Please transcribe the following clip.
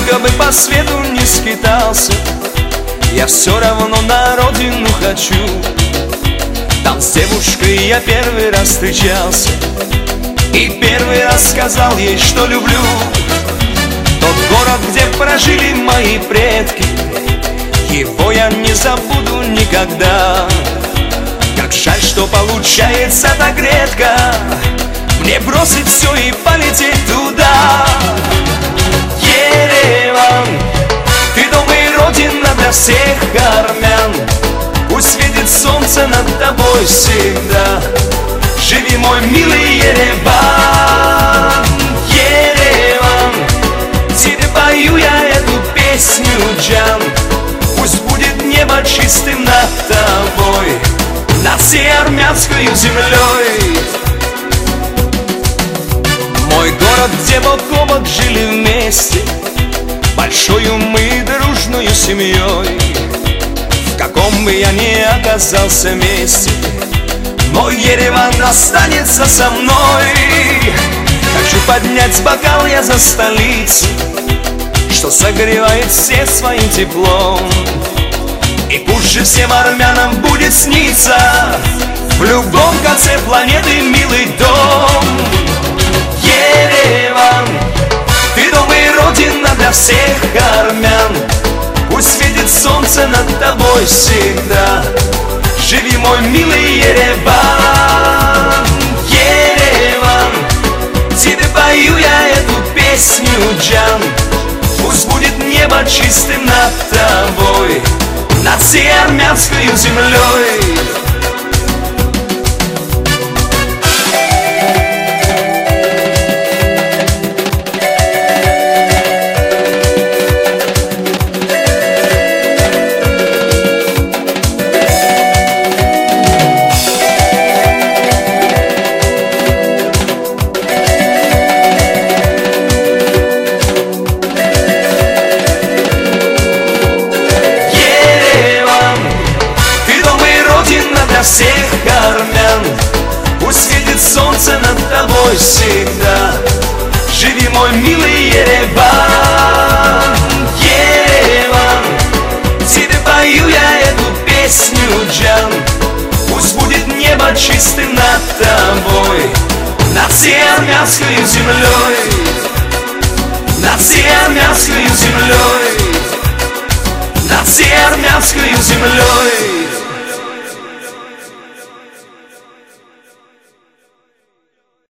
Сколько бы по свету не скитался, я все равно на родину хочу. Там с девушкой я первый раз встречался и первый раз сказал ей, что люблю. Тот город, где прожили мои предки, его я не забуду никогда. Как жаль, что получается так редко мне бросить все и полететь туда. Ереван, ты дом и родина для всех армян. Пусть светит солнце над тобой всегда. Живи, мой милый Ереван. Ереван, тебе пою я эту песню, Джан. Пусть будет небо чистым над тобой, над всей армянской землей. Мой город, где бок о бок жили вместе, большою мы дружную семьей. В каком бы я ни оказался месте, мой Ереван останется со мной. Хочу поднять бокал я за столицу, что согревает всех своим теплом. И пусть же всем армянам будет сниться в любом конце планеты милый дом. Ереван, ты дом и родина для всех армян. Пусть светит солнце над тобой всегда. Живи, мой милый Ереван. Ереван, тебе пою я эту песню, Джан. Пусть будет небо чистым над тобой, над всей армянской землей. Всех армян, пусть светит солнце над тобой всегда. Живи, мой милый Ереван. Ереван, тебе пою я эту песню, Джан. Пусть будет небо чистым над тобой, над всей армянской землей, над всей армянской землей, над всей армянской землей.